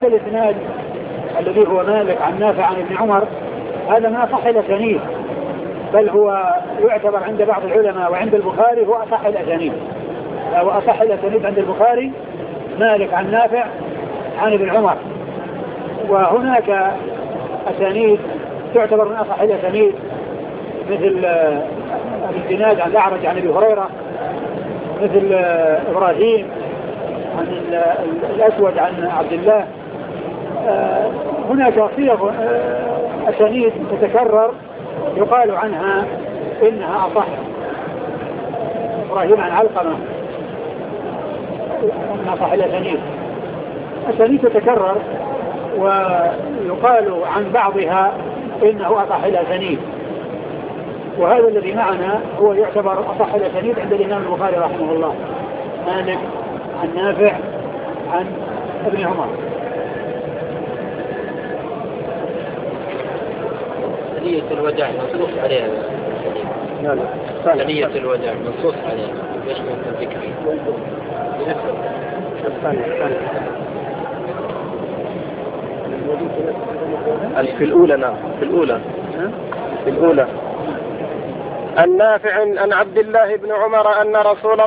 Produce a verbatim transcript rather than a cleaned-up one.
الإسناد الذي هو مالك عن نافع عن ابن عمر هذا ما صح الأسانيد، بل هو يعتبر عند بعض العلماء وعند البخاري هو أصح الأسانيد، وأصح الأسانيد عند البخاري مالك عن نافع عن ابن عمر. وهناك أسانيد تعتبر من أصح الأسانيد مثل الإسناد عن الأعرج عن أبي هريرة، مثل إبراهيم عن الأسود عن عبد الله. هناك صيغ أسانيد تتكرر يقال عنها إنها أصح. إبراهيم عن علقمة من أصح الأسانيد، أسانيد تتكرر ويقال عن بعضها إنه أصح الأسانيد، وهذا الذي معنا هو يعتبر أصح الأسانيد عند الإمام البخاري رحمه الله، مالك عن نافع عن ابن عمر. ثنية الوداع منصوص عليها. لا لا ثنية الوداع منصوص عليها ليش ممكن ذكر في الأولى. نعم في الأولى في الأولى النافع عن عبد الله بن عمر أن رسول